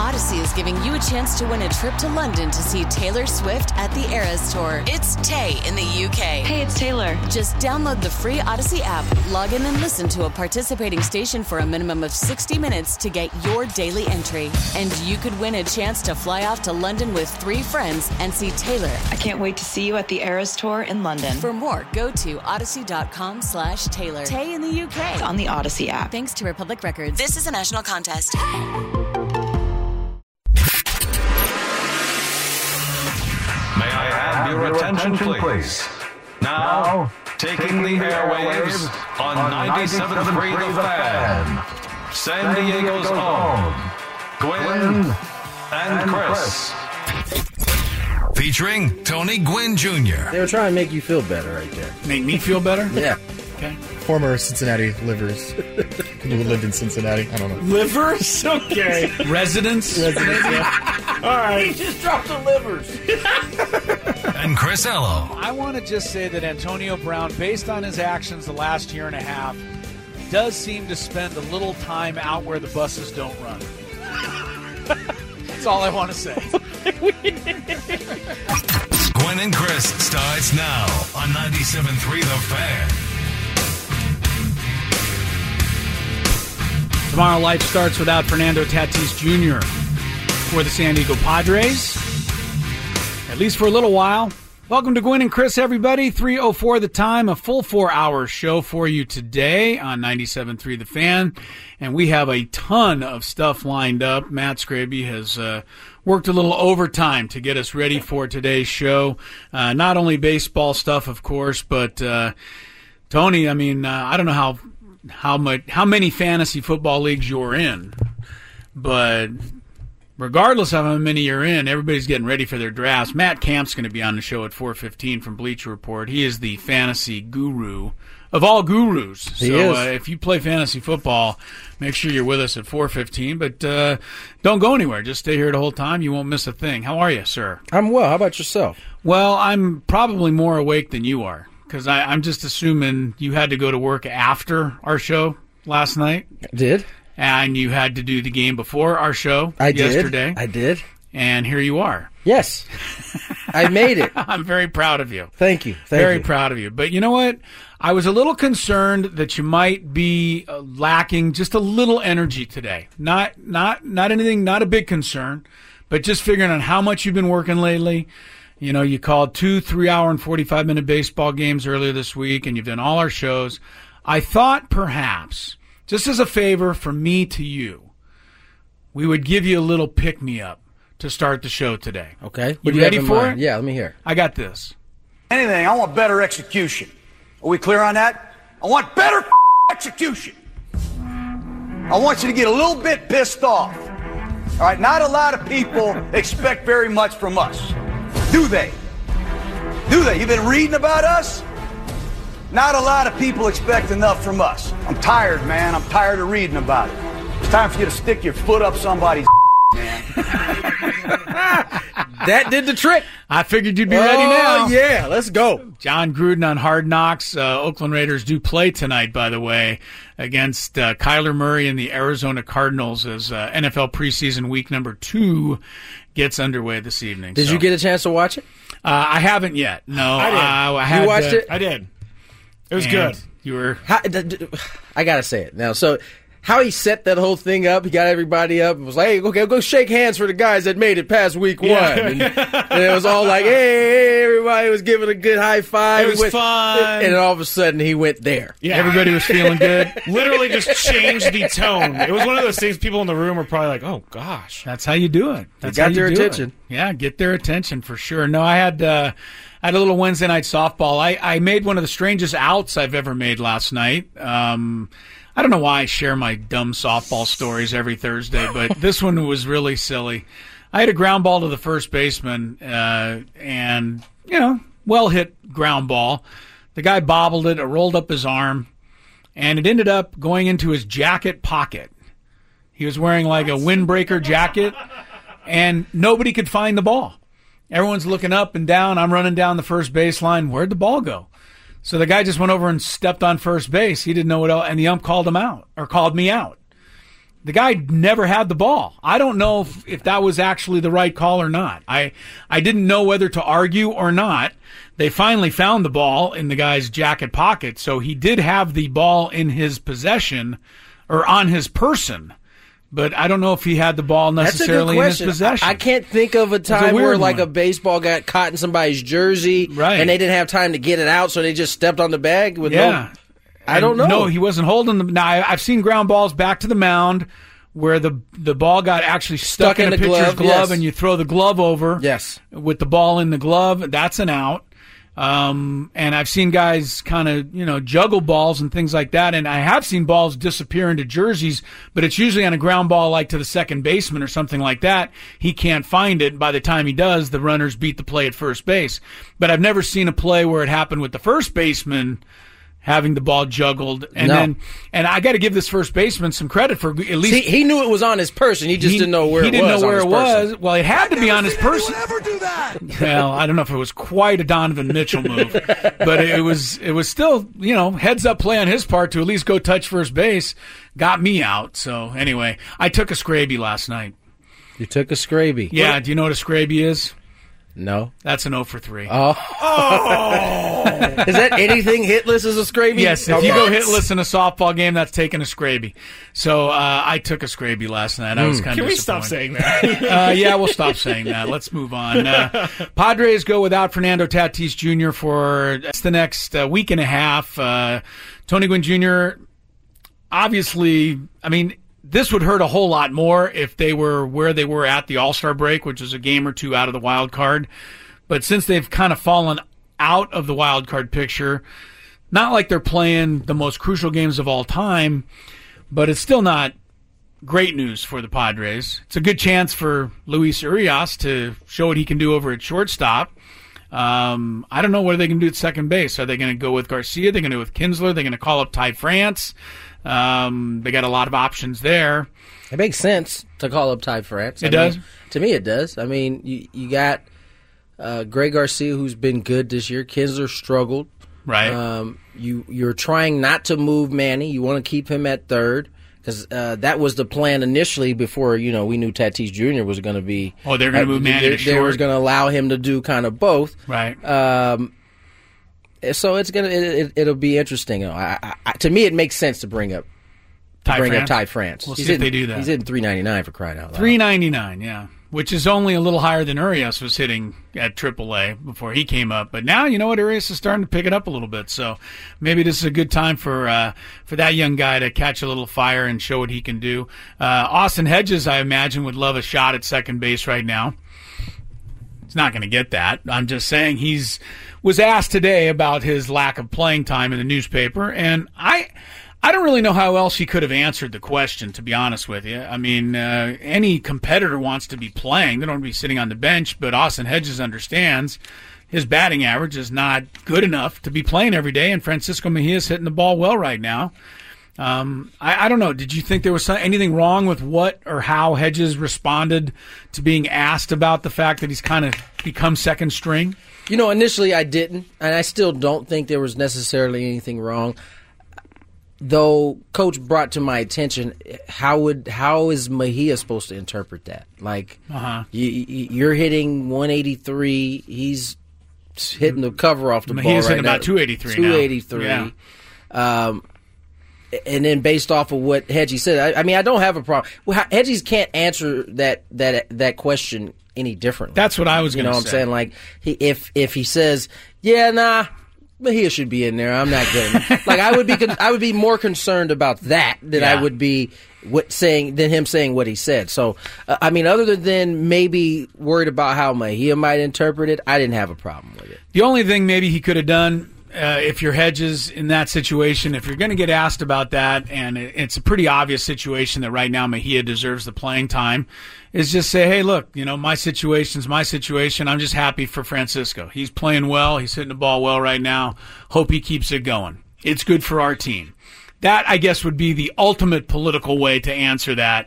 Odyssey is giving you a chance to win a trip to London to see Taylor Swift at the Eras Tour. It's Tay in the UK. Hey, it's Taylor. Just download the free Odyssey app, log in and listen to a participating station for a minimum of 60 minutes to get your daily entry. And you could win a chance to fly off to London with 3 friends and see Taylor. I can't wait to see you at the Eras Tour in London. For more, go to odyssey.com/Taylor. Tay in the UK. It's on the Odyssey app. Thanks to Republic Records. This is a national contest. May I have your attention, please? Now, taking the airwaves on 97.3 The Fan, San Diego's own, Gwynn and Chris. Featuring Tony Gwynn Jr. They were trying to make you feel better right there. Make me feel better? Yeah. Okay. Former Cincinnati livers who lived in Cincinnati. I don't know. Livers? Okay. Residents? Yeah. All right. He just dropped the livers. And Chris Ello. I want to just say that Antonio Brown, based on his actions the last year and a half, does seem to spend a little time out where the buses don't run. That's all I want to say. Gwynn and Chris starts now on 97.3 The Fan. Tomorrow, life starts without Fernando Tatis Jr. for the San Diego Padres, at least for a little while. Welcome to Gwynn and Chris, everybody. 3:04 the time, a full 4-hour show for you today on 97.3 The Fan. And we have a ton of stuff lined up. Matt Scraby has worked a little overtime to get us ready for today's show. Not only baseball stuff, of course, but Tony, I mean, I don't know how many fantasy football leagues you're in, but regardless of how many you're in, everybody's getting ready for their drafts. Matt Camp's going to be on the show at 4:15 from Bleacher Report. He is the fantasy guru of all gurus. So if you play fantasy football, make sure you're with us at 4:15. But don't go anywhere. Just stay here the whole time. You won't miss a thing. How are you, sir? I'm well. How about yourself? Well, I'm probably more awake than you are, because I'm just assuming you had to go to work after our show last night. Did. And you had to do the game before our show yesterday. I did. And here you are. Yes. I made it. I'm very proud of you. Thank you. Very proud of you. But you know what? I was a little concerned that you might be lacking just a little energy today. Not anything, not a big concern, but just figuring on how much you've been working lately. You know, you called 2 3-hour and 45-minute baseball games earlier this week, and you've done all our shows. I thought perhaps, just as a favor from me to you, we would give you a little pick-me-up to start the show today. Okay. You ready for it? Yeah, let me hear. I got this. Anything, I want better execution. Are we clear on that? I want better execution. I want you to get a little bit pissed off. All right, not a lot of people expect very much from us. Do they? Do they? You've been reading about us? Not a lot of people expect enough from us. I'm tired, man. I'm tired of reading about it. It's time for you to stick your foot up somebody's man. That did the trick. I figured you'd be ready now. Oh, yeah. Let's go. John Gruden on Hard Knocks. Oakland Raiders do play tonight, by the way, against Kyler Murray and the Arizona Cardinals as NFL preseason week number 2 gets underway this evening. Did you get a chance to watch it? I haven't yet. No. I did. You watched it? I did. It was good. You were. I got to say it now. So, how he set that whole thing up, he got everybody up and was like, hey, okay, go shake hands for the guys that made it past week 1. And it was all like, hey, everybody was giving a good high five. It was fun. And all of a sudden, he went there. Yeah. Everybody was feeling good. Literally just changed the tone. It was one of those things people in the room were probably like, oh, gosh. That's how you do it. That's got how you their do attention. It. Yeah, get their attention for sure. No, I had a little Wednesday night softball. I made one of the strangest outs I've ever made last night. I don't know why I share my dumb softball stories every Thursday, but this one was really silly. I had a ground ball to the first baseman, and, well hit ground ball. The guy bobbled it, it rolled up his arm, and it ended up going into his jacket pocket. He was wearing like a windbreaker jacket, and nobody could find the ball. Everyone's looking up and down. I'm running down the first baseline. Where'd the ball go? So the guy just went over and stepped on first base. He didn't know what else, and the ump called him out, or called me out. the guy never had the ball. I don't know if that was actually the right call or not. I didn't know whether to argue or not. They finally found the ball in the guy's jacket pocket, so he did have the ball in his possession or on his person. But I don't know if he had the ball necessarily in his possession. I can't think of a time where like a baseball got caught in somebody's jersey and they didn't have time to get it out, so they just stepped on the bag with I don't know. No, he wasn't holding them. Now, I've seen ground balls back to the mound where the ball got actually stuck in a pitcher's glove and you throw the glove over with the ball in the glove. That's an out. And I've seen guys kind of, juggle balls and things like that. And I have seen balls disappear into jerseys, but it's usually on a ground ball like to the second baseman or something like that. He can't find it. By the time he does, the runners beat the play at first base. But I've never seen a play where it happened with the first baseman having the ball juggled. And I got to give this first baseman some credit for at least... he knew it was on his person. He just didn't know where it was. He didn't know where it was. Well, it had to be on his person. Never do that. Well, I don't know if it was quite a Donovan Mitchell move, but it was still, heads up play on his part to at least go touch first base. Got me out. So anyway, I took a Scraby last night. You took a Scraby? Yeah. Do you know what a Scraby is? No. That's an 0 for 3. Oh. Is that anything hitless as a Scraby? Yes. If you go hitless in a softball game, that's taking a Scraby. So I took a Scraby last night. I was kind of disappointed. Can we stop saying that? Yeah, we'll stop saying that. Let's move on. Padres go without Fernando Tatis Jr. for the next week and a half. Tony Gwynn Jr., obviously, this would hurt a whole lot more if they were where they were at the All-Star break, which is a game or two out of the wild card. But since they've kind of fallen out of the wild card picture, not like they're playing the most crucial games of all time, but it's still not great news for the Padres. It's a good chance for Luis Urias to show what he can do over at shortstop. I don't know what they can do at second base. Are they going to go with Garcia? Are they going to go with Kinsler? Are they going to call up Ty France? They got a lot of options there. It makes sense to call up Ty France. It does? To me, it does. You got Greg Garcia, who's been good this year. Kinsler struggled. Right. You're trying not to move Manny. You want to keep him at third because that was the plan initially before we knew Tatis Jr. was going to be. Oh, they're going to move Manny to short. They were going to allow him to do kind of both. Right. So it'll be interesting. To me, it makes sense to bring up Ty France. We'll see if they do that. He's hitting .399 for crying out loud. .399, yeah, which is only a little higher than Urias was hitting at AAA before he came up. But now Urias is starting to pick it up a little bit. So maybe this is a good time for that young guy to catch a little fire and show what he can do. Austin Hedges, I imagine, would love a shot at second base right now. He's not going to get that. I'm just saying was asked today about his lack of playing time in the newspaper, and I don't really know how else he could have answered the question, to be honest with you. Any competitor wants to be playing. They don't want to be sitting on the bench, but Austin Hedges understands his batting average is not good enough to be playing every day, and Francisco Mejia's hitting the ball well right now. I don't know. Did you think there was anything wrong with what or how Hedges responded to being asked about the fact that he's kind of become second string? Initially I didn't, and I still don't think there was necessarily anything wrong. Though Coach brought to my attention, how is Mejia supposed to interpret that? Like, you're hitting 183, he's hitting the cover off the ball right now. Mejia's hitting about 283 now. 283. Yeah. And then based off of what Hedgie said, I don't have a problem. Well, Hedges can't answer that question any differently. That's what I was going to say. You know what I'm saying? Like, if he says, Mejia should be in there, I'm not getting it. Like, I would be more concerned about that than I would be than him saying what he said. So, other than maybe worried about how Mejia might interpret it, I didn't have a problem with it. The only thing maybe he could have done, if you're Hedges in that situation, if you're going to get asked about that, and it's a pretty obvious situation that right now Mejia deserves the playing time, is just say, hey, look, my situation's my situation. I'm just happy for Francisco. He's playing well. He's hitting the ball well right now. Hope he keeps it going. It's good for our team. That, I guess, would be the ultimate political way to answer that.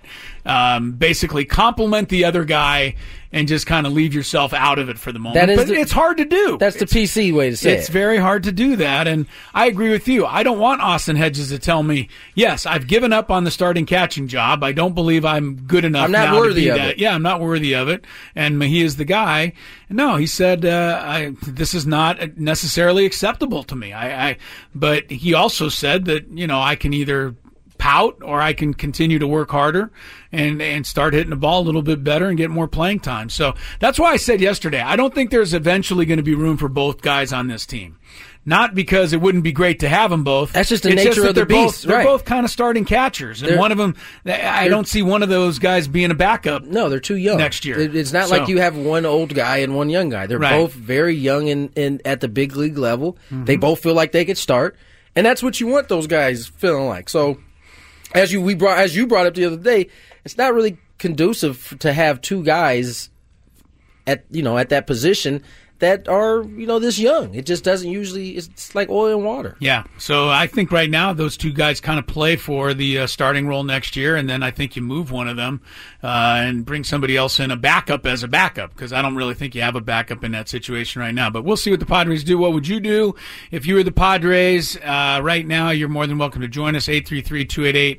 basically complement the other guy and just kind of leave yourself out of it for the moment. But it's hard to do. That's the PC way to say it. It's very hard to do that, and I agree with you. I don't want Austin Hedges to tell me, yes, I've given up on the starting catching job. I don't believe I'm good enough now to be that. I'm not worthy of it. Yeah, I'm not worthy of it, and he is the guy. No, he said, this is not necessarily acceptable to me. But he also said that, I can either pout or I can continue to work harder and start hitting the ball a little bit better and get more playing time. So that's why I said yesterday, I don't think there's eventually going to be room for both guys on this team. Not because it wouldn't be great to have them both. That's just the nature of the beast. They're both kind of starting catchers. And one of them, I don't see one of those guys being a backup. No, they're too young. Next year. It's not like you have one old guy and one young guy. They're both very young in at the big league level. Mm-hmm. They both feel like they could start. And that's what you want those guys feeling like. So as you brought up the other day, it's not really conducive to have two guys at that position that are this young. It just doesn't usually. It's like oil and water. Yeah. So I think right now those two guys kind of play for the starting role next year, and then I think you move one of them and bring somebody else in, a backup as a backup, because I don't really think you have a backup in that situation right now. But we'll see what the Padres do. What would you do if you were the Padres right now? You're more than welcome to join us. 833-288.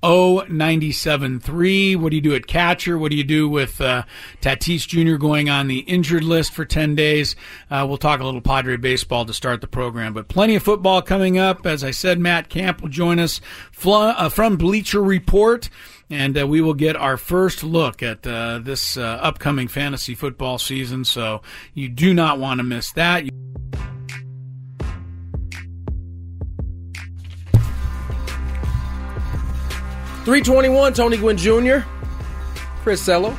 097.3. What do you do at catcher? What do you do with Tatis Jr. going on the injured list for 10 days? We'll talk a little Padre baseball to start the program, but plenty of football coming up. As I said, Matt Camp will join us from Bleacher Report, and we will get our first look at this upcoming fantasy football season, so you do not want to miss that. 321, Tony Gwynn Jr., Chris Cello,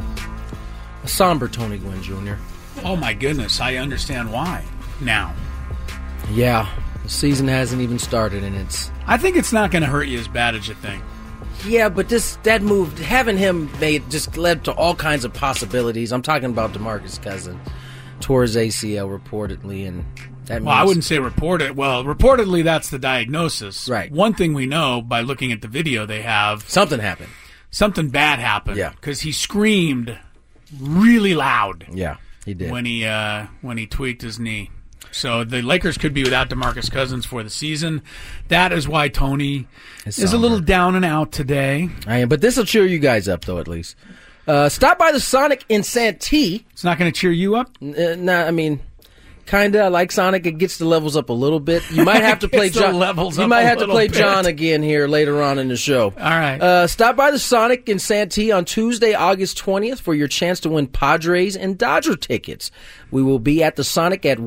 a somber Tony Gwynn Jr. Oh, my goodness. I understand why now. Yeah, the season hasn't even started, and I think it's not going to hurt you as bad as you think. Yeah, but that move, having him just led to all kinds of possibilities. I'm talking about DeMarcus Cousins, tore his ACL reportedly, and that means... Well, I wouldn't say reported. Well, reportedly, that's the diagnosis. Right. One thing we know by looking at the video they have... Something happened. Something bad happened. Yeah. Because he screamed really loud. Yeah, he did. When he tweaked his knee. So the Lakers could be without DeMarcus Cousins for the season. That is why Tony is a little down and out today. I am, but this will cheer you guys up, though, at least. Stop by the Sonic in Santee. It's not going to cheer you up? Nah, I mean, kind of like Sonic. It gets the levels up a little bit. You might have to play John. You might have to play John again here later on in the show. All right. Stop by the Sonic in Santee on Tuesday, August 20th for your chance to win Padres and Dodger tickets. We will be at the Sonic at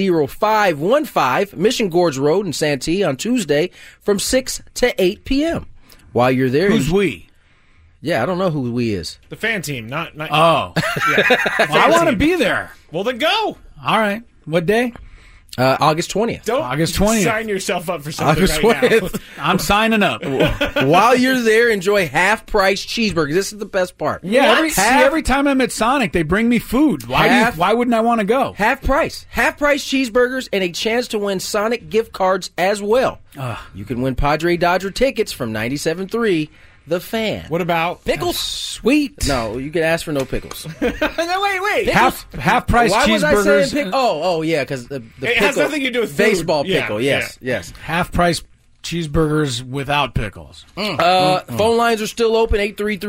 10515 Mission Gorge Road in Santee on Tuesday from 6 to 8 p.m. While you're there... Who's we? Yeah, I don't know who we is. The fan team, not Oh. Yeah. Well, I want to be there. Well, then go. All right. What day? August 20th. Don't August 20th. Sign yourself up for something August right 20th. now. I'm signing up. While you're there, enjoy half-price cheeseburgers. This is the best part. Yeah, every time I'm at Sonic, they bring me food. Why wouldn't I want to go? Half-price cheeseburgers and a chance to win Sonic gift cards as well. You can win Padre Dodger tickets from 97.3 The Fan. What about pickles? Sweet. No, you can ask for no pickles. No, wait. Half price Why cheeseburgers. Was I saying oh, yeah, because the pickle, it has nothing to do with food. Baseball pickle. Yeah, yes. Half price cheeseburgers without pickles. Phone lines are still open.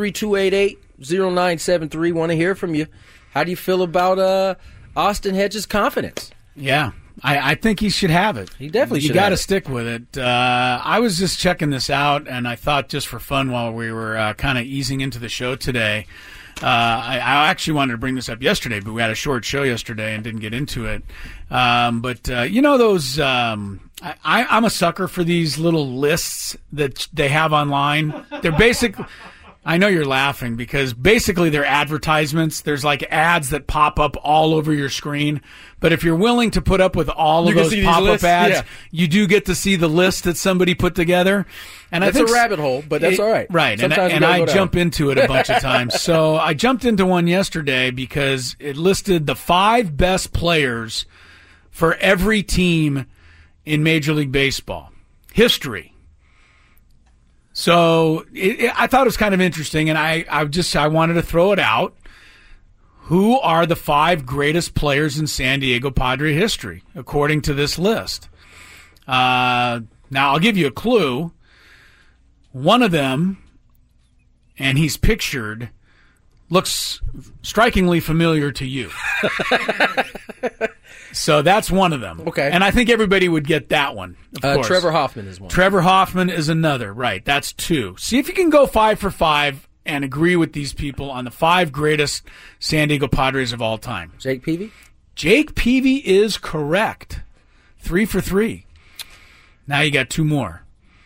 833-288-0973. Want to hear from you. How do you feel about Austin Hedges' confidence? Yeah. I think he should have it. He definitely should. You got to stick with it. I was just checking this out, and I thought just for fun while we were kind of easing into the show today, I actually wanted to bring this up yesterday, but we had a short show yesterday and didn't get into it. But you know those I'm a sucker for these little lists that they have online. They're basically... I know you're laughing because basically they're advertisements. There's like ads that pop up all over your screen. But if you're willing to put up with all of those pop-up ads, you do get to see the list that somebody put together. And that's a rabbit hole, but that's all right. Right. And I jump into it a bunch of times. So I jumped into one yesterday because it listed the 5 best players for every team in Major League Baseball. History. So I thought it was kind of interesting, and I wanted to throw it out. Who are the 5 greatest players in San Diego Padre history, according to this list? Now, I'll give you a clue. One of them, and he's pictured, looks strikingly familiar to you. So that's one of them. Okay. And I think everybody would get that one, of course. Trevor Hoffman is one. Trevor Hoffman is another. Right, that's 2. See if you can go 5 for 5 and agree with these people on the 5 greatest San Diego Padres of all time. Jake Peavy? Jake Peavy is correct. 3 for 3. Now you got 2 more.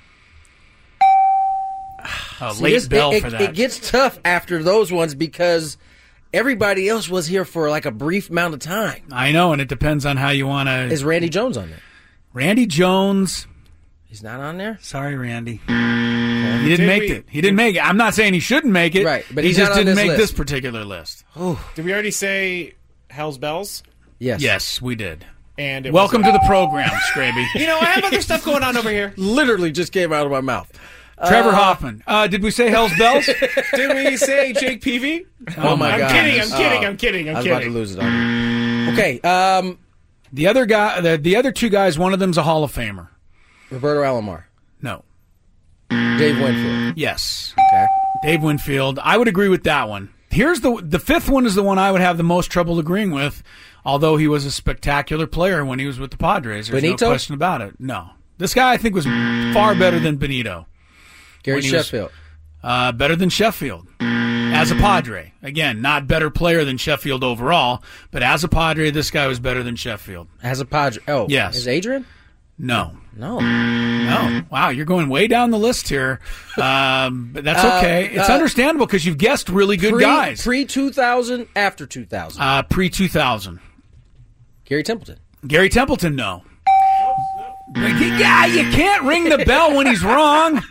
Late bell for that. It gets tough after those ones because everybody else was here for like a brief amount of time. I know, and it depends on how you want to. Is Randy Jones on there? Randy Jones. He's not on there? Sorry, Randy. He didn't make it. He didn't make it. I'm not saying he shouldn't make it. Right, but he he's just not on didn't this make list. this particular list. Did we already say Hell's Bells? Yes. Yes, we did. And it Welcome to the program, Scraby. You know, I have other stuff going on over here. Literally just came out of my mouth. Trevor Hoffman. Did we say Hell's Bells? Did we say Jake Peavy? Oh my God. I'm kidding. I was about to lose it on you. Okay. The other guy, the other 2 guys, one of them's a Hall of Famer. Roberto Alomar. No. Dave Winfield. Yes. Okay. Dave Winfield. I would agree with that one. Here's the 5th one is the one I would have the most trouble agreeing with, although he was a spectacular player when he was with the Padres. There's Benito? no question about it. No. This guy I think was far better than Benito. Gary Sheffield. Better than Sheffield. As a Padre. Again, not better player than Sheffield overall, but as a Padre, this guy was better than Sheffield. As a Padre. Oh, yes. Is Adrian? No. No. Wow, you're going way down the list here. But that's okay. It's understandable because you've guessed really good guys. Pre-2000, after 2000. Pre-2000. Gary Templeton. Gary Templeton, no. Yeah, you can't ring the bell when he's wrong.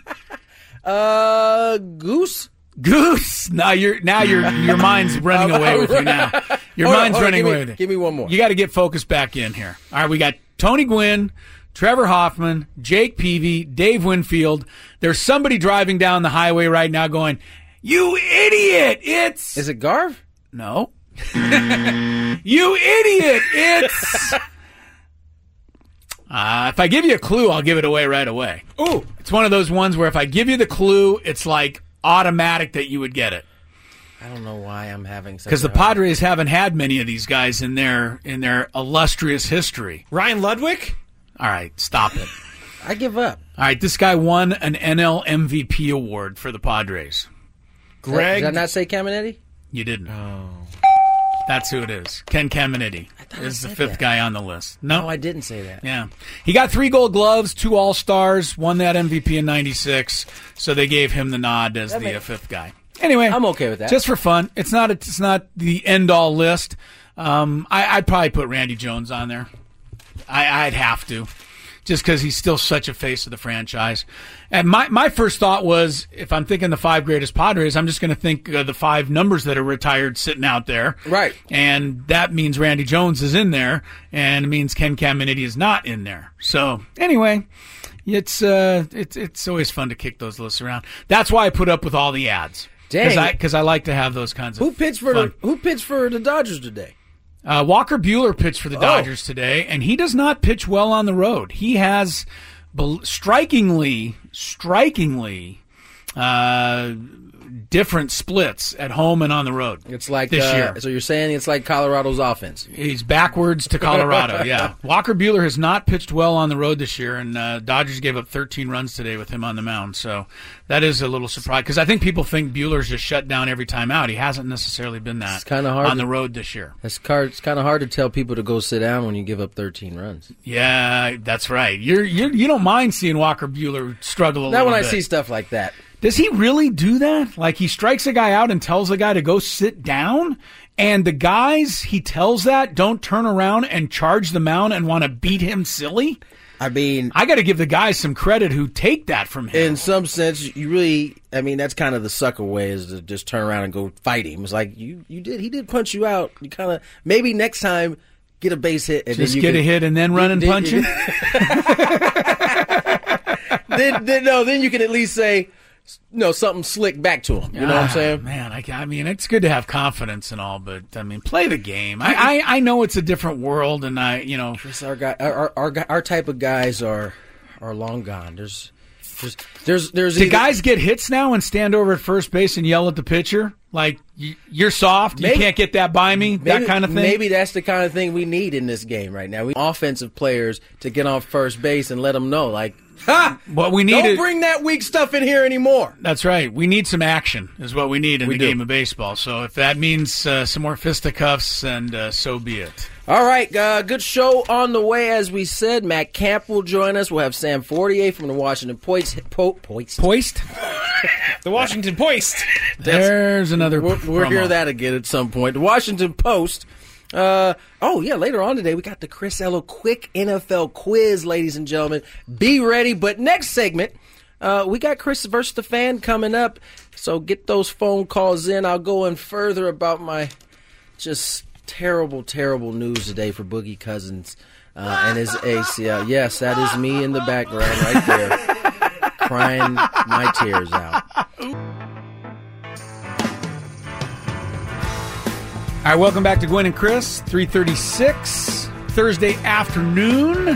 Goose. Now your mind's running away with you now. Your mind's running away with you. Give me one more. You got to get focused back in here. All right, we got Tony Gwynn, Trevor Hoffman, Jake Peavy, Dave Winfield. There's somebody driving down the highway right now going, "You idiot! It's..." Is it Garv? No. You idiot! It's... if I give you a clue, I'll give it away right away. Ooh. It's one of those ones where if I give you the clue, it's like automatic that you would get it. I don't know why I'm having such Because the Padres haven't had many of these guys in their illustrious history. Ryan Ludwig? All right, stop it. I give up. All right, this guy won an NL MVP award for the Padres. Greg? Did I not say Caminetti? You didn't. Oh. That's who it is. Ken Caminetti is the 5th guy on the list. No, I didn't say that. Yeah. He got 3 Gold Gloves, 2 All-Stars, won that MVP in '96, so they gave him the nod as the 5th guy. Anyway, I'm okay with that. Just for fun. It's not the end-all list. I'd probably put Randy Jones on there. I'd have to, just because he's still such a face of the franchise. And my first thought was, if I'm thinking the 5 greatest Padres, I'm just going to think the 5 numbers that are retired sitting out there. Right. And that means Randy Jones is in there, and it means Ken Caminetti is not in there. So, anyway, it's always fun to kick those lists around. That's why I put up with all the ads. Dang. Because I like to have those kinds of Who pitched for the Dodgers today? Walker Buehler pitched for the Dodgers today, and he does not pitch well on the road. He has strikingly different splits at home and on the road. It's like this year. So you're saying it's like Colorado's offense? He's backwards to Colorado. Yeah, Walker Buehler has not pitched well on the road this year, and Dodgers gave up 13 runs today with him on the mound. So that is a little surprise because I think people think Buehler's just shut down every time out. He hasn't necessarily been that. It's kind of hard on the road this year. It's kind of hard to tell people to go sit down when you give up 13 runs. Yeah, that's right. You don't mind seeing Walker Buehler struggle a little bit. Not when I see stuff like that. Does he really do that? Like he strikes a guy out and tells the guy to go sit down, and the guys he tells that don't turn around and charge the mound and want to beat him silly? I mean, I got to give the guys some credit who take that from him. In some sense, that's kind of the sucker way, is to just turn around and go fight him. It's like he did punch you out. You kind of, maybe next time, get a base hit. And just then get a hit and then run and punch him? Then you can at least say, something slick back to him. You know what I'm saying? Man, I mean, it's good to have confidence and all, but I mean, play the game. I know it's a different world, and Chris, our type of guys are long gone. Do guys get hits now and stand over at first base and yell at the pitcher? Like, you're soft, you can't get that by me, that kind of thing? Maybe that's the kind of thing we need in this game right now. We need offensive players to get on first base and let them know, like, what we need don't bring that weak stuff in here anymore. That's right. We need some action is what we need in the game of baseball. So if that means some more fisticuffs, and so be it. All right, good show on the way. As we said, Matt Camp will join us. We'll have Sam Fortier from the Washington Poist. The Washington Post. There's another We'll hear that again at some point. The Washington Post. Later on today, we got the Chris Ello Quick NFL Quiz, ladies and gentlemen. Be ready. But next segment, we got Chris versus the Fan coming up. So get those phone calls in. I'll go in further about my just terrible, terrible news today for Boogie Cousins and his ACL. Yes, that is me in the background right there, crying my tears out. All right, welcome back to Gwynn and Chris, 3:36, Thursday afternoon.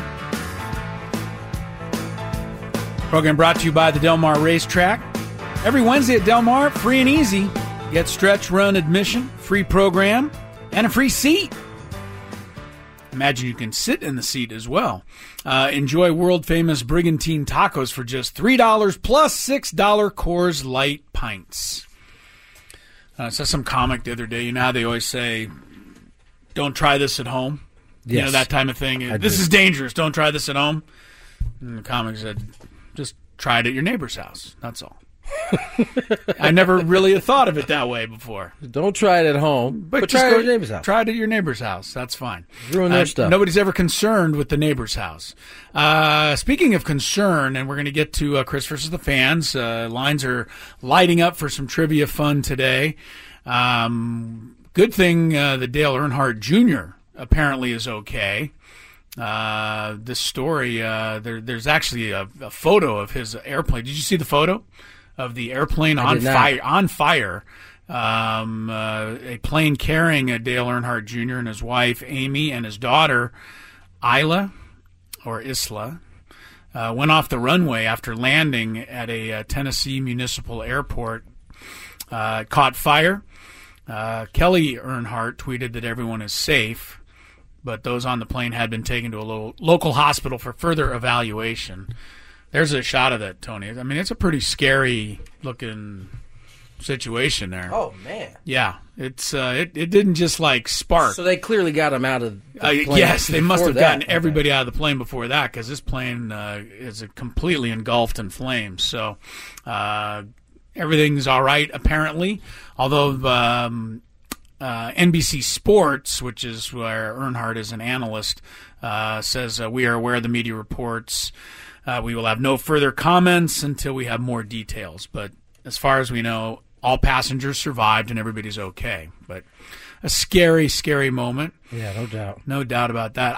Program brought to you by the Del Mar Racetrack. Every Wednesday at Del Mar, free and easy. Get stretch run admission, free program, and a free seat. Imagine you can sit in the seat as well. Enjoy world-famous Brigantine tacos for just $3 plus $6 Coors Light pints. I saw some comic the other day. You know how they always say, don't try this at home? Yes. You know, that type of thing. This is dangerous. Don't try this at home. And the comic said, just try it at your neighbor's house. That's all. I never really thought of it that way before. Don't try it at home, but try it at your neighbor's house. Try it at your neighbor's house. That's fine. Ruin their stuff. Nobody's ever concerned with the neighbor's house. Speaking of concern, and we're going to get to Chris versus the Fans. Lines are lighting up for some trivia fun today. Good thing that Dale Earnhardt Jr. apparently is okay. This story, there's actually a photo of his airplane. Did you see the photo of the airplane on fire? A plane carrying Dale Earnhardt Jr. and his wife Amy and his daughter Isla went off the runway after landing at a Tennessee municipal airport. Caught fire. Kelly Earnhardt tweeted that everyone is safe, but those on the plane had been taken to a local hospital for further evaluation. There's a shot of that, Tony. I mean, it's a pretty scary-looking situation there. Oh, man. Yeah. It's it didn't just, like, spark. So they clearly got him out of the plane. Yes, they must have gotten everybody out of the plane before that, because this plane is completely engulfed in flames. So everything's all right, apparently. Although NBC Sports, which is where Earnhardt is an analyst, says we are aware of the media reports. We will have no further comments until we have more details. But as far as we know, all passengers survived and everybody's okay. But a scary, scary moment. Yeah, no doubt. No doubt about that.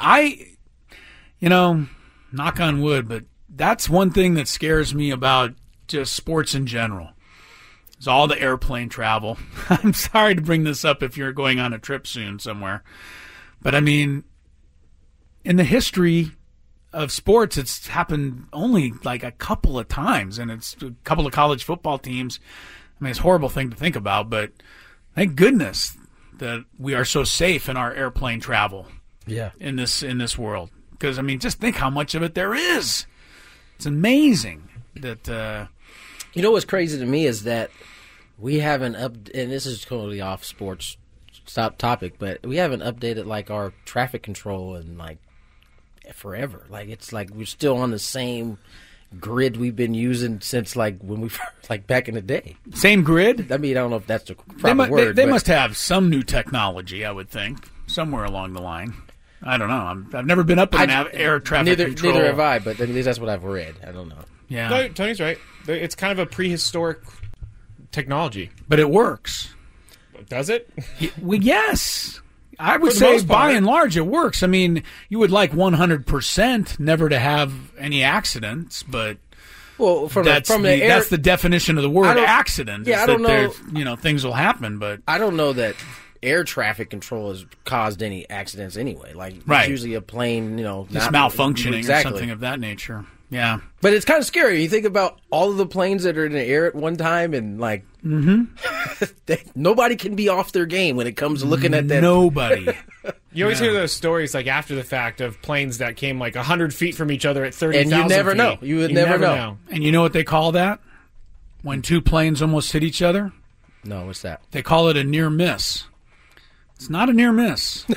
Knock on wood, but that's one thing that scares me about just sports in general. It's all the airplane travel. I'm sorry to bring this up if you're going on a trip soon somewhere. But, I mean, in the history of sports, it's happened only like a couple of times, and it's a couple of college football teams. I mean, it's a horrible thing to think about, but thank goodness that we are so safe in our airplane travel. Yeah. In this world. Because, I mean, just think how much of it there is. It's amazing that... You know what's crazy to me is that we haven't and this is totally off sports topic, but we haven't updated like our traffic control in like forever. Like it's like we're still on the same grid we've been using since like when we like back in the day. Same grid? I mean, I don't know if that's the proper word. They must have some new technology, I would think, somewhere along the line. I don't know. I've never been up in air traffic control. Neither have I, but at least that's what I've read. I don't know. Yeah. No, Tony's right. It's kind of a prehistoric technology. But it works. Does it? Well, yes. I would say by and large it works. I mean, you would like 100% never to have any accidents, but Well, from that's the air, that's the definition of the word accident. Yeah, I don't know. Things will happen, but I don't know that air traffic control has caused any accidents anyway. Like, right. It's usually a plane, just malfunctioning exactly. or something of that nature. Yeah. But it's kind of scary. You think about all of the planes that are in the air at one time, and like, nobody can be off their game when it comes to looking at that. Nobody. You always hear those stories like after the fact of planes that came like 100 feet from each other at 30,000 and you never feet. know. You would never know. And you know what they call that? When two planes almost hit each other? No, what's that? They call it a near miss. It's not a near miss.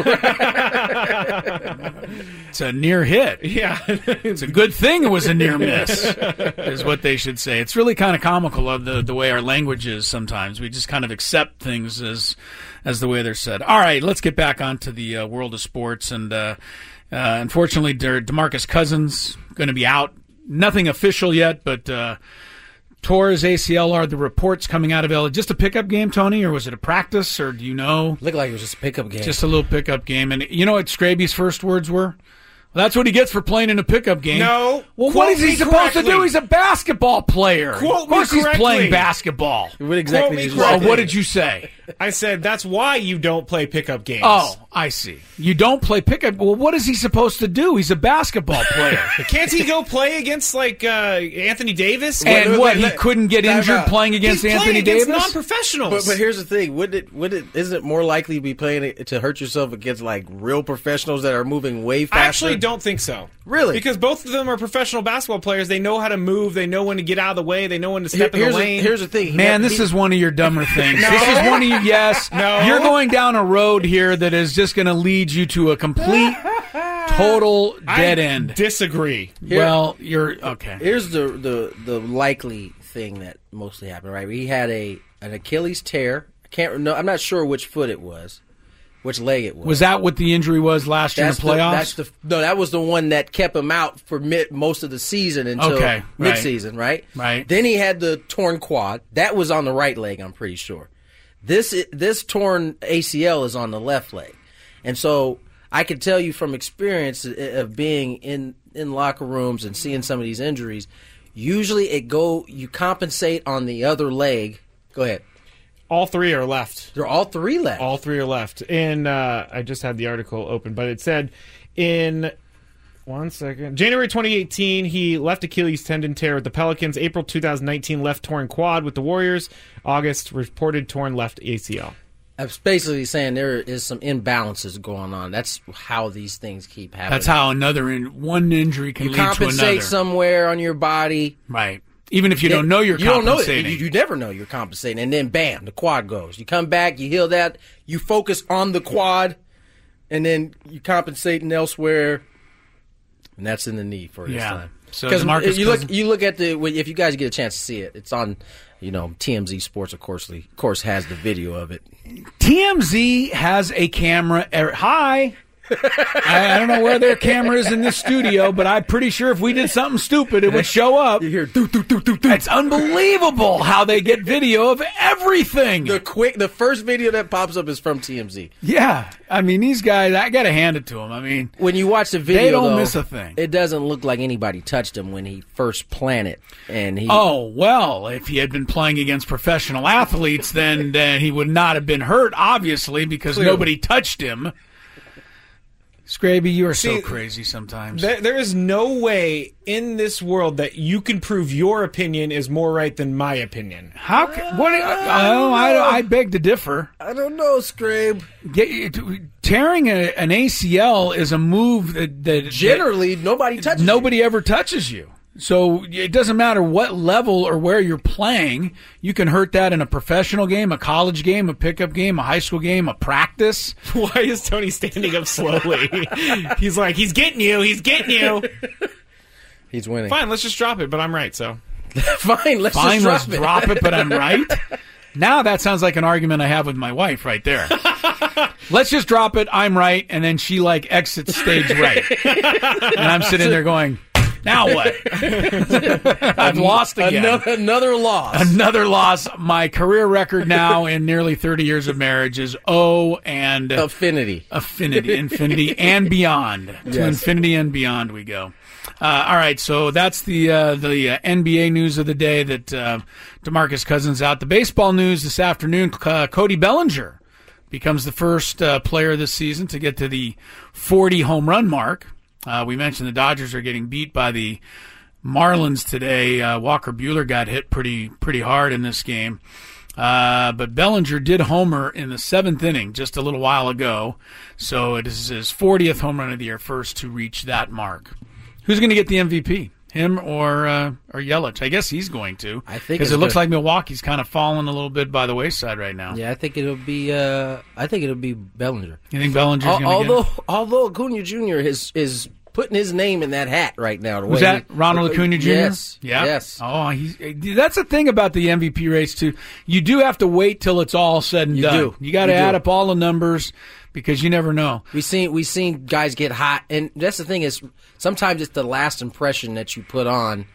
It's a near hit. Yeah. It's a good thing it was a near miss, is what they should say. It's really kind of comical of the way our language is sometimes. We just kind of accept things as the way they're said. All right, let's get back onto the world of sports. And unfortunately, DeMarcus Cousins going to be out. Nothing official yet, but tore his ACL. Are the reports coming out of LA? Just a pickup game, Tony, or was it a practice, or do you know? Looked like it was just a pickup game. Just a little pickup game. And you know what Scraby's first words were? Well, that's what he gets for playing in a pickup game. No. Well, what is he supposed to do? He's a basketball player. Quote of course me he's correctly. playing basketball. What exactly did you Well, say? what did you say? I said that's why you don't play pickup games. Oh, I see. You don't play pickup. Well, what is he supposed to do? He's a basketball player. Can't he go play against like Anthony Davis? And what? He couldn't get injured playing against Anthony Davis? Non-professionals. But here's the thing: isn't it more likely to be playing it to hurt yourself against like real professionals that are moving way faster? I actually don't think so. Really? Because both of them are professional basketball players. They know how to move. They know when to get out of the way. They know when to step in the lane. Here's the thing, Man, this is one of your dumber things. No. This is one of you. Yes, No. You're going down a road here that is just going to lead you to a complete, total dead end. Disagree. Well, you're okay. Here's the likely thing that mostly happened. Right? He had an Achilles tear. I'm not sure which foot it was. Which leg it was. Was that what the injury was last year in the playoffs? That was the one that kept him out for most of the season until midseason, right? Right. Then he had the torn quad. That was on the right leg, I'm pretty sure. This torn ACL is on the left leg. And so I can tell you from experience of being in locker rooms and seeing some of these injuries, usually you compensate on the other leg. Go ahead. All three are left. They're all three left. All three are left. And I just had the article open, but it said in 1 second. January 2018, he left Achilles tendon tear with the Pelicans. April 2019, left torn quad with the Warriors. August, reported torn left ACL. I'm basically saying there is some imbalances going on. That's how these things keep happening. That's how one injury can lead to another. You compensate somewhere on your body. Right. Even if you don't know you're compensating. Don't know it. You never know you're compensating. And then, bam, the quad goes. You come back, you heal that, you focus on the quad, and then you compensating elsewhere, and that's in the knee for this time. So because you look at if you guys get a chance to see it, it's on, TMZ Sports, of course, has the video of it. TMZ has a camera. Hi. I don't know where their camera is in this studio, but I'm pretty sure if we did something stupid, it would show up. You hear doo, doo, doo, doo, doo. It's unbelievable how they get video of everything. The first video that pops up is from TMZ. Yeah. I mean, these guys, I got to hand it to them. I mean, when you watch the video, they don't miss a thing. It doesn't look like anybody touched him when he first planted. Oh, well, if he had been playing against professional athletes, then he would not have been hurt, obviously, because nobody touched him. Scraby, you are so crazy sometimes. There is no way in this world that you can prove your opinion is more right than my opinion. How? I beg to differ. I don't know, Scrabe. Tearing an ACL is a move that generally nobody touches. Nobody ever touches you. So it doesn't matter what level or where you're playing. You can hurt that in a professional game, a college game, a pickup game, a high school game, a practice. Why is Tony standing up slowly? He's like, he's getting you. He's getting you. He's winning. Fine, let's just drop it, but I'm right, so. Fine, let's drop it, but I'm right. Now that sounds like an argument I have with my wife right there. Let's just drop it, I'm right, and then she exits stage right. And I'm sitting there going, Now what? I've lost again. Another loss. Another loss. My career record now in nearly 30 years of marriage is and Affinity, infinity, and beyond. Yes. To infinity and beyond we go. All right, so that's the NBA news of the day that DeMarcus Cousins out. The baseball news this afternoon, Cody Bellinger becomes the first player this season to get to the 40 home run mark. We mentioned the Dodgers are getting beat by the Marlins today. Walker Buehler got hit pretty hard in this game. But Bellinger did homer in the 7th inning just a little while ago. So it is his 40th home run of the year, first to reach that mark. Who's going to get the MVP? Him or Yelich? I guess he's going to. I think because it looks like Milwaukee's kind of fallen a little bit by the wayside right now. Yeah, I think it'll be. Bellinger. You think Bellinger's going to get it? Although Acuna Jr. is putting his name in that hat right now. Was that Ronald Acuna Jr.? Yes. Yeah. Yes. Oh, that's the thing about the MVP race too. You do have to wait till it's all said and done. You got to add up all the numbers. Because you never know. We seen guys get hot, and that's the thing is sometimes it's the last impression that you put on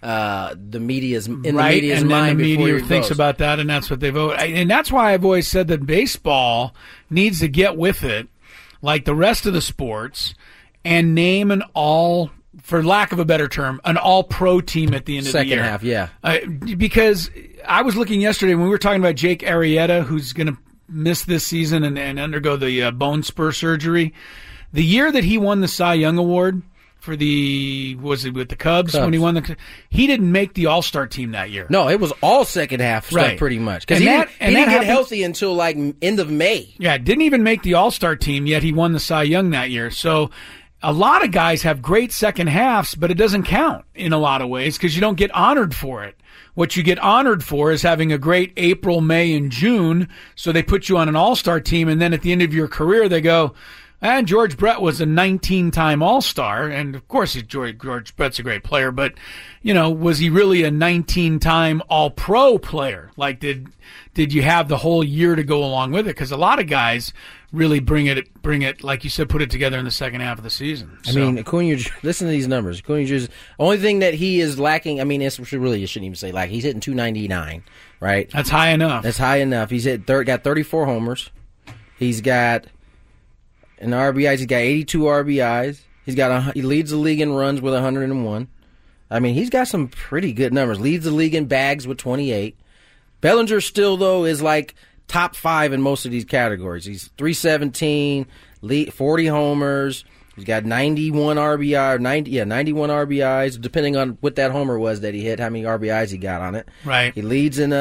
the media's mind. And then the media thinks goes. about that, and that's what they vote. And that's why I've always said that baseball needs to get with it, like the rest of the sports, and name an all, for lack of a better term, an all-pro team at the end of the year. Second half, yeah. Because I was looking yesterday when we were talking about Jake Arrieta, who's going to miss this season and undergo the bone spur surgery. The year that he won the Cy Young Award for with the Cubs. When he won he didn't make the All-Star team that year. No, it was all second half stuff pretty much. Because he didn't get healthy until like end of May. Yeah, didn't even make the All-Star team, yet he won the Cy Young that year. So a lot of guys have great second halves, but it doesn't count in a lot of ways because you don't get honored for it. What you get honored for is having a great April, May, and June, so they put you on an all-star team, and then at the end of your career they go, and George Brett was a 19-time all-star, and of course George Brett's a great player, but, was he really a 19-time all-pro player? Like, did you have the whole year to go along with it? Because a lot of guys really bring it, like you said, put it together in the second half of the season. I mean, Acuna, listen to these numbers. Acuna's only thing that he is lacking. I mean, you shouldn't even say like he's hitting 299, right? That's high enough. He's got 34 homers. He's got in RBIs. He's got 82 RBIs. He leads the league in runs with 101. I mean, he's got some pretty good numbers. Leads the league in bags with 28. Bellinger still though is like top 5 in most of these categories. He's 317, 40 homers. He's got 91 RBIs, depending on what that homer was that he hit, how many RBIs he got on it. Right. He leads in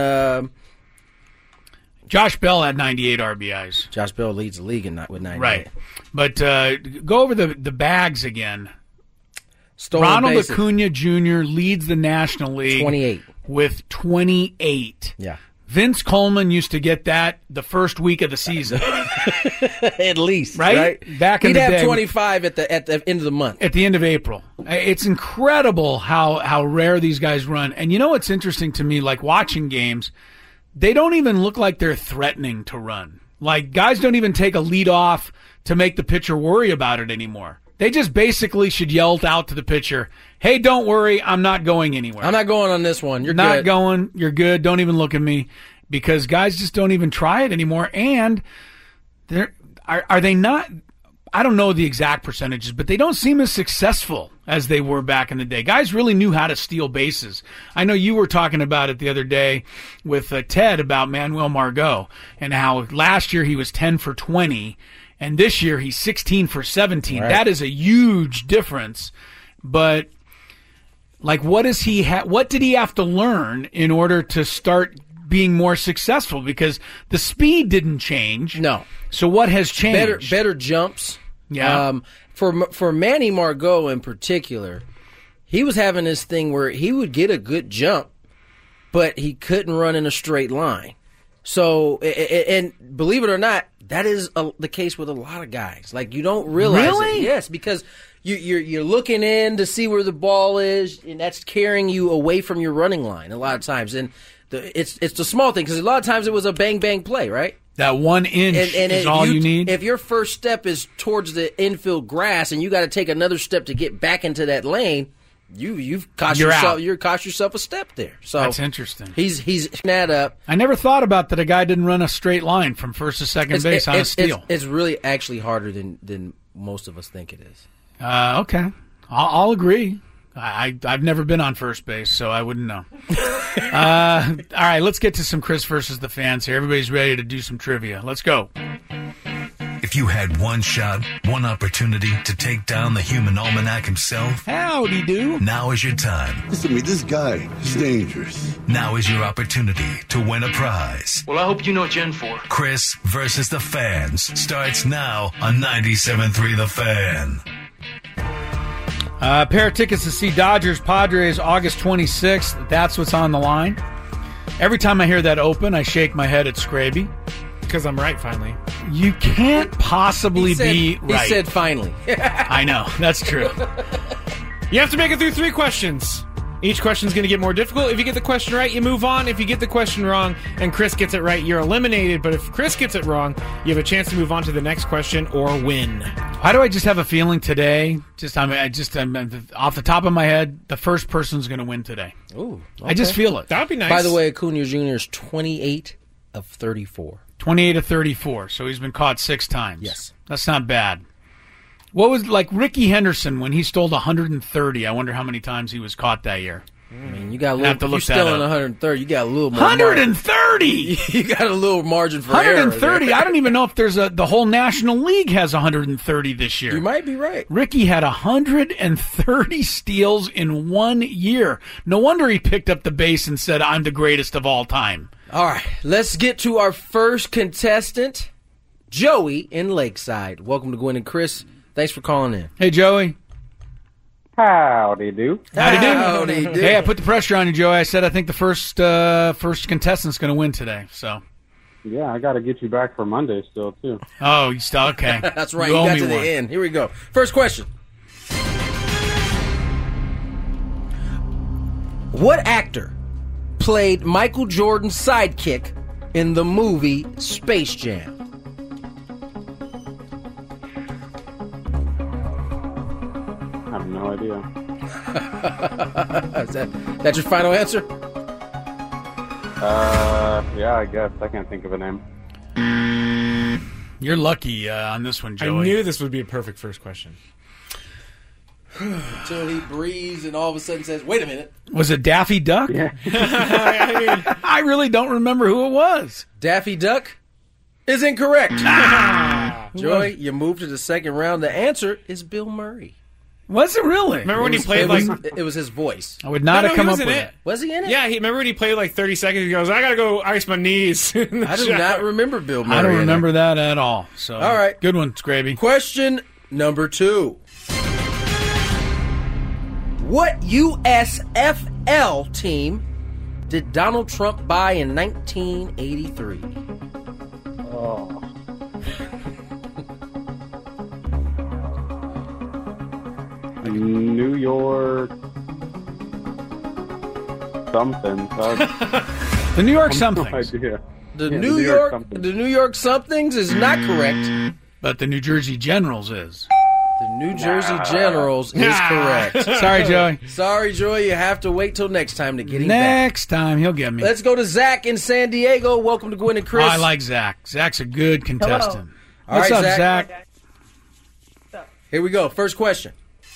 Josh Bell had 98 RBIs. Josh Bell leads the league with 98. Right. But go over the bags again. Ronald Acuna Jr. leads the National League 28 with 28. Yeah. Vince Coleman used to get that the first week of the season. At least. Right? Back in the day. He'd have 25 at the end of the month. At the end of April. It's incredible how rare these guys run. And you know what's interesting to me, like watching games, they don't even look like they're threatening to run. Like, guys don't even take a lead off to make the pitcher worry about it anymore. They just basically should yell out to the pitcher, hey, don't worry, I'm not going anywhere. I'm not going on this one. You're not good. going. You're good. Don't even look at me. Because guys just don't even try it anymore. And are they not, I don't know the exact percentages, but they don't seem as successful as they were back in the day. Guys really knew how to steal bases. I know you were talking about it the other day with Ted about Manuel Margot and how last year he was 10 for 20. And this year he's 16 for 17. Right. That is a huge difference. But like, what did he have to learn in order to start being more successful? Because the speed didn't change. No. So what has changed? Better jumps. Yeah. For Manny Margot in particular, he was having this thing where he would get a good jump, but he couldn't run in a straight line. So, and believe it or not, that is the case with a lot of guys. Like, you don't realize it. Yes, because you're looking in to see where the ball is, and that's carrying you away from your running line a lot of times. And it's the small thing, because a lot of times it was a bang-bang play, right? That 1 inch is all you need. If your first step is towards the infield grass and you got to take another step to get back into that lane, you've cost You're yourself out. you're cost yourself a step there. So That's interesting. He's that up. I never thought about that a guy didn't run a straight line from first to second base on a steal. It's really actually harder than most of us think it is. Okay. I'll agree. I've never been on first base, so I wouldn't know. All right, let's get to some Chris versus the fans here. Everybody's ready to do some trivia. Let's go. If you had one shot, one opportunity to take down the human almanac himself, Howdy do. now is your time. Listen to me, this guy is dangerous. Now is your opportunity to win a prize. Well, I hope you know what you're in for. Chris versus the fans starts now on 97.3 The Fan. Pair of tickets to see Dodgers Padres August 26th. That's what's on the line. Every time I hear that open, I shake my head at Scraby. Because I'm right, finally. You can't possibly be right. He said finally. I know. That's true. You have to make it through 3 questions. Each question's going to get more difficult. If you get the question right, you move on. If you get the question wrong and Chris gets it right, you're eliminated. But if Chris gets it wrong, you have a chance to move on to the next question or win. Why do I just have a feeling today? I'm off the top of my head, the first person's going to win today. Ooh, I just feel it. That would be nice. By the way, Acuna Jr. is 28 of 34. 28 of 34, so he's been caught 6 times. Yes. That's not bad. What was, like, Ricky Henderson, when he stole 130, I wonder how many times he was caught that year. I mean, you got a Have little. to If look you're that still in up. 130. You got a little more. 130! You got a little margin for error. 130. there. I don't even know if the whole National League has 130 this year. You might be right. Ricky had 130 steals in 1 year. No wonder he picked up the base and said, "I'm the greatest of all time." All right, let's get to our first contestant, Joey in Lakeside. Welcome to Gwen and Chris. Thanks for calling in. Hey, Joey. Howdy do. Howdy do. Hey, I put the pressure on you, Joey. I said I think the first contestant's going to win today. So. Yeah, I got to get you back for Monday still, too. Oh, you still okay? That's right. You You owe got me to the one. end. Here we go. First question. What actor played Michael Jordan's sidekick in the movie Space Jam? I have no idea. Is that your final answer? Yeah, I guess. I can't think of a name. You're lucky on this one, I Joey. knew this would be a perfect first question. Until he breathes and all of a sudden says, wait a minute. Was it Daffy Duck? Yeah. I really don't remember who it was. Daffy Duck is incorrect. Joey, you move to the second round. The answer is Bill Murray. Was it really? Remember when he played It was his voice. I would not have he come was up in with it. it. Was he in it? Yeah, remember when he played like 30 seconds? He goes, "I gotta go ice my knees." in the I do shower. not remember Bill Murray. I don't in it. remember that at all. So, All right. Good one, Scraby. Question number 2. What USFL team did Donald Trump buy in 1983? Oh. New York something. The New York No somethings. idea. The Yeah, New York something. the New York somethings is not correct. But the New Jersey Generals is. The New Jersey Generals is correct. Sorry, Joey. Sorry, Joy, you have to wait till next time to get him back. Next time, he'll get me. Let's go to Zach in San Diego. Welcome to Gwen and Chris. I like Zach. Zach's a good contestant. All What's right, up, Zach? Zach? Here we go. First question.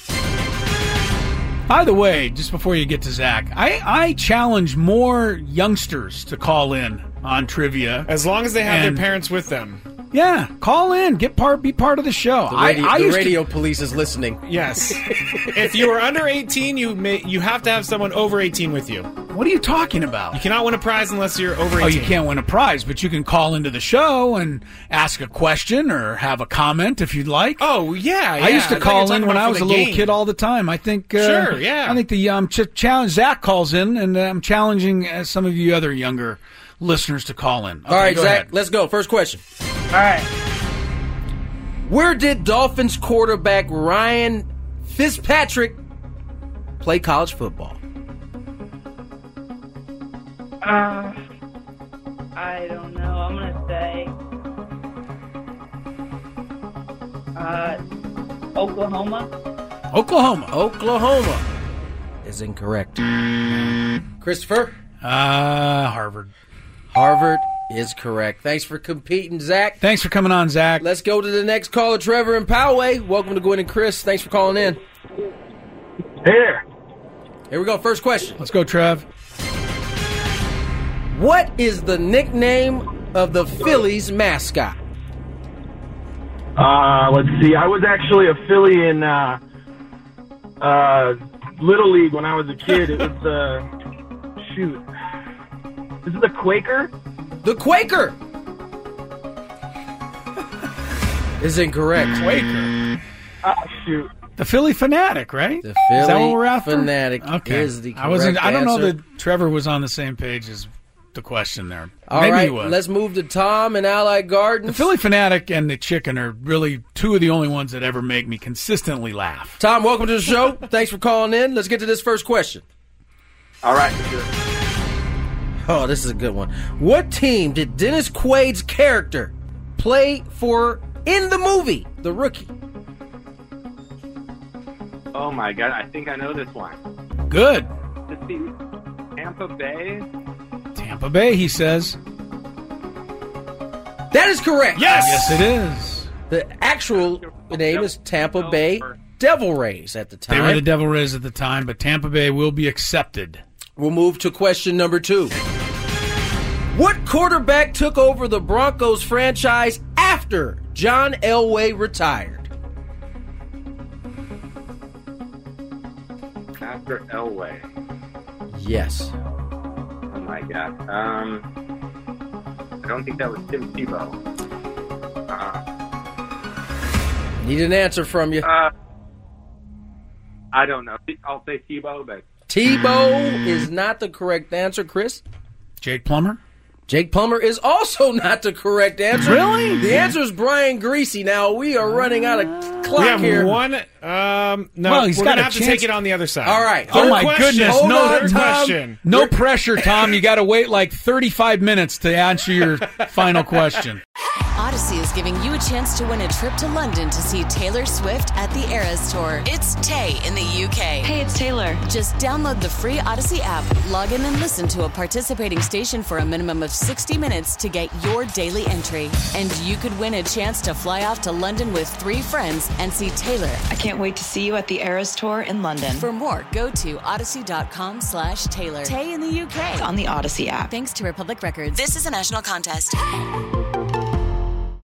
By the way, just before you get to Zach, I challenge more youngsters to call in on trivia. As long as they have And- their parents with them. Yeah, call in, be part of the show. The radio police is listening. Yes. If you are under 18, you have to have someone over 18 with you. What are you talking about? You cannot win a prize unless you're over 18. Oh, you can't win a prize, but you can call into the show and ask a question or have a comment if you'd like. Oh, yeah. I used to thought you were call talking in when about I for was a the little game. kid all the time. I think. Sure, yeah. I think the challenge. Zach calls in, and I'm challenging some of you other younger listeners to call in. Okay, All right, go Zach, ahead. let's go. First question. All right. Where did Dolphins quarterback Ryan Fitzpatrick play college football? I don't know. I'm gonna say Oklahoma. Oklahoma. Oklahoma. is incorrect. Christopher? Harvard. Harvard is correct. Thanks for competing, Zach. Thanks for coming on, Zach. Let's go to the next caller, Trevor in Poway. Welcome to Gwen and Chris. Thanks for calling in. Here. Here we go. First question. Let's go, Trev. What is the nickname of the Phillies mascot? Let's see. I was actually a Philly in Little League when I was a kid. It was shoot. Is it the Quaker? The Quaker is incorrect. Quaker. Shoot. The Philly Fanatic, right? The Philly is that what we're after? Fanatic Okay. is the correct I don't know answer. that Trevor was on the same page as the question there. All Maybe right, he was. let's move to Tom in Allied Gardens. The Philly Fanatic and the Chicken are really two of the only ones that ever make me consistently laugh. Tom, welcome to the show. Thanks for calling in. Let's get to this first question. All right. Let's do it. Oh, this is a good one. What team did Dennis Quaid's character play for in the movie The Rookie? Oh my God, I think I know this one. Good. This is Tampa Bay. Tampa Bay, he says. That is correct. Yes, it is. The actual name is Tampa Bay Devil Rays at the time. They were the Devil Rays at the time, but Tampa Bay will be accepted. We'll move to question number 2. What quarterback took over the Broncos franchise after John Elway retired? After Elway. Yes. Oh my God. I don't think that was Tim Tebow. Need an answer from you. I don't know. I'll say Tebow, but Tebow is not the correct answer, Chris. Jake Plummer? Jake Plummer is also not the correct answer. Really? The answer is Brian Greasy. Now, we are running out of clock We have here. one. No, Well, he's we're got going to a have to chance. take it on the other side. All right. Oh, Third my question. goodness. Hold No, on, Third Tom. question. No pressure, Tom. You got to wait like 35 minutes to answer your final question. Odyssey is giving you a chance to win a trip to London to see Taylor Swift at the Eras Tour. It's Tay in the UK. Hey, it's Taylor. Just download the free Odyssey app, log in and listen to a participating station for a minimum of 60 minutes to get your daily entry. And you could win a chance to fly off to London with 3 friends and see Taylor. I can't wait to see you at the Eras Tour in London. For more, go to odyssey.com/Taylor. Tay in the UK. It's on the Odyssey app. Thanks to Republic Records. This is a national contest.